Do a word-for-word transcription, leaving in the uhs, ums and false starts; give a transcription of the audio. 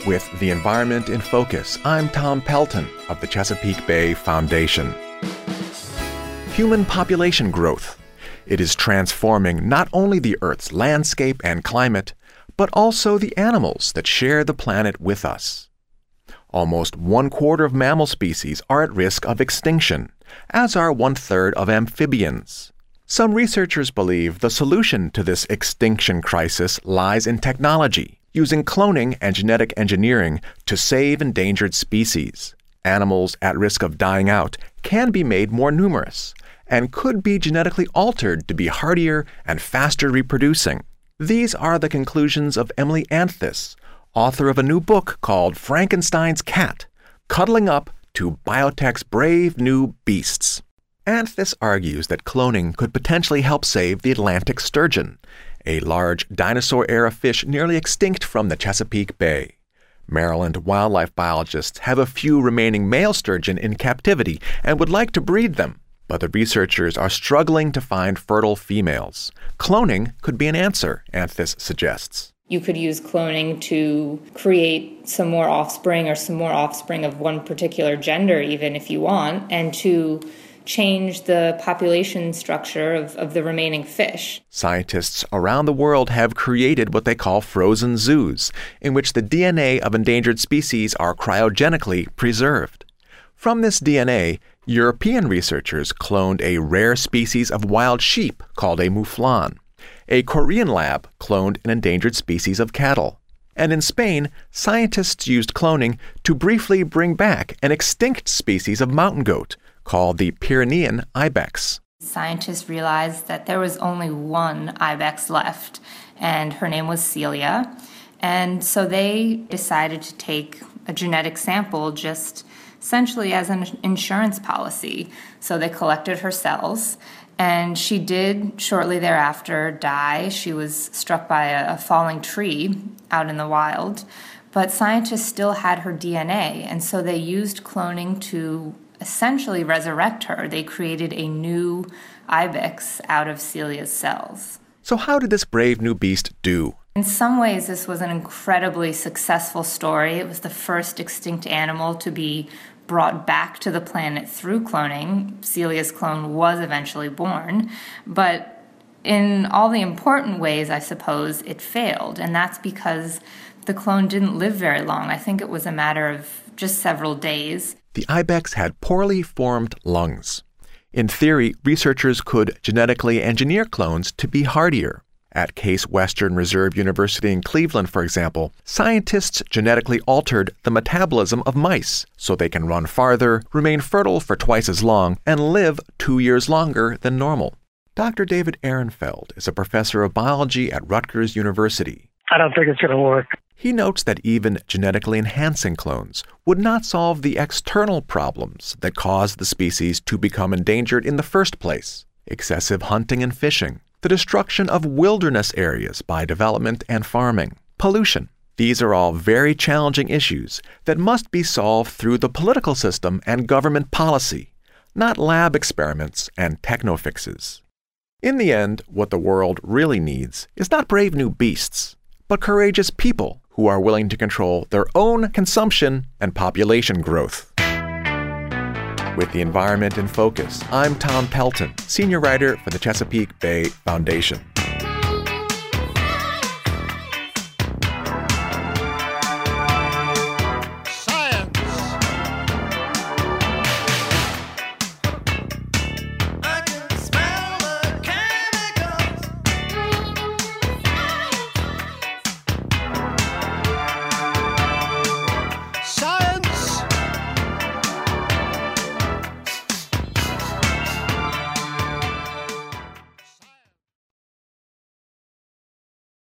With the environment in focus, I'm Tom Pelton of the Chesapeake Bay Foundation. Human population growth. It is transforming not only the Earth's landscape and climate, but also the animals that share the planet with us. Almost one quarter of mammal species are at risk of extinction, as are one-third of amphibians. Some researchers believe the solution to this extinction crisis lies in technology, using cloning and genetic engineering to save endangered species. Animals at risk of dying out can be made more numerous and could be genetically altered to be hardier and faster reproducing. These are the conclusions of Emily Anthes, author of a new book called Frankenstein's Cat, Cuddling Up to Biotech's Brave New Beasts. Anthes argues that cloning could potentially help save the Atlantic sturgeon, a large dinosaur-era fish nearly extinct from the Chesapeake Bay. Maryland wildlife biologists have a few remaining male sturgeon in captivity and would like to breed them, but the researchers are struggling to find fertile females. Cloning could be an answer, Anthes suggests. You could use cloning to create some more offspring or some more offspring of one particular gender, even if you want, and to change the population structure of, of the remaining fish. Scientists around the world have created what they call frozen zoos, in which the D N A of endangered species are cryogenically preserved. From this D N A, European researchers cloned a rare species of wild sheep called a mouflon. A Korean lab cloned an endangered species of cattle. And in Spain, scientists used cloning to briefly bring back an extinct species of mountain goat called the Pyrenean ibex. Scientists realized that there was only one ibex left, and her name was Celia. And so they decided to take a genetic sample just essentially as an insurance policy. So they collected her cells, and she did shortly thereafter die. She was struck by a, a falling tree out in the wild. But scientists still had her D N A, and so they used cloning to essentially resurrect her. They created a new ibex out of Celia's cells. So how did this brave new beast do? In some ways, this was an incredibly successful story. It was the first extinct animal to be brought back to the planet through cloning. Celia's clone was eventually born, but in all the important ways, I suppose, it failed, and that's because the clone didn't live very long. I think it was a matter of just several days. The ibex had poorly formed lungs. In theory, researchers could genetically engineer clones to be hardier. At Case Western Reserve University in Cleveland, for example, scientists genetically altered the metabolism of mice so they can run farther, remain fertile for twice as long, and live two years longer than normal. Doctor David Ehrenfeld is a professor of biology at Rutgers University. I don't think it's going to work. He notes that even genetically enhancing clones would not solve the external problems that caused the species to become endangered in the first place: excessive hunting and fishing, the destruction of wilderness areas by development and farming, pollution. These are all very challenging issues that must be solved through the political system and government policy, not lab experiments and techno-fixes. In the end, what the world really needs is not brave new beasts, but courageous people who are willing to control their own consumption and population growth. With the environment in focus, I'm Tom Pelton, senior writer for the Chesapeake Bay Foundation.